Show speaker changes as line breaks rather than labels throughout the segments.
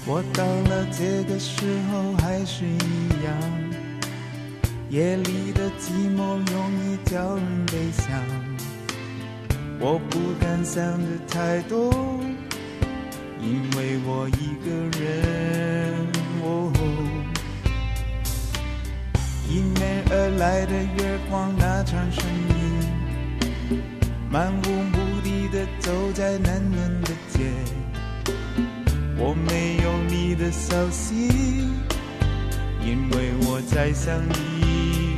我到了这个时候还是一样，夜里的寂寞容易叫人悲伤，我不敢想的太多，因为我一个人。迎面而来的月光那场声音，漫无目的的走在冷冷的街，我没有你的消息，因为我在想你。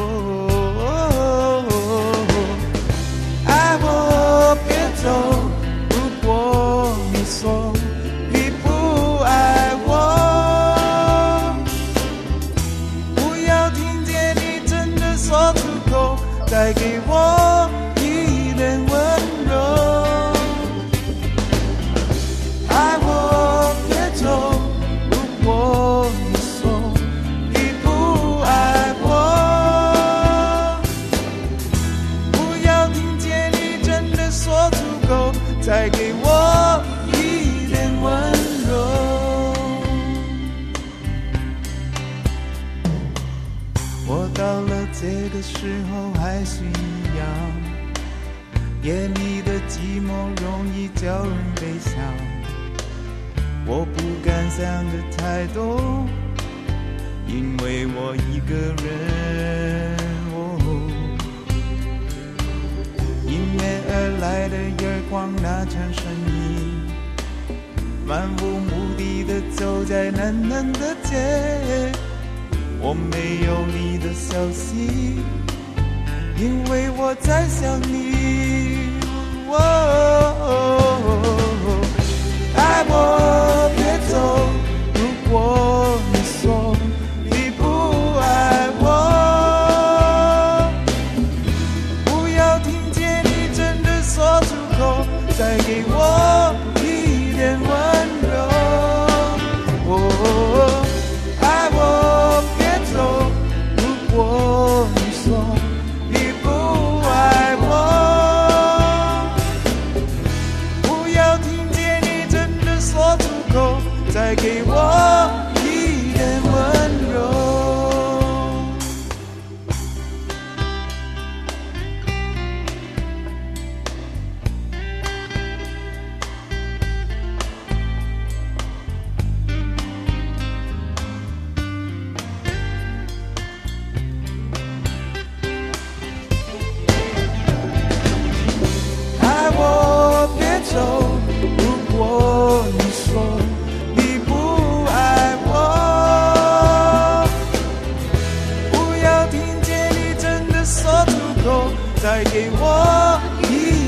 爱我别走，如果你说你不爱我，不要听见你真的说出口，再给我一点温柔。爱我别走，如果你说你不爱我，不要听见你真的说出口，再给我一点温柔。我到了这个时候还是一样，夜里的寂寞容易叫人悲伤，我不敢想的太多，因为我一个人。迎面而来的月光那场声音，漫无目的的走在冷冷的街，我没有你的消息，因为我在想你。爱我别走，如果你说你不爱我，不要听见你真的说出口，再给我一点温柔。爱我别走，如果你说你不爱我，不要听见你真的说出口，再给我一点温柔。爱我别走，如果你说你不爱我，不要听见你真的说出口，再给我一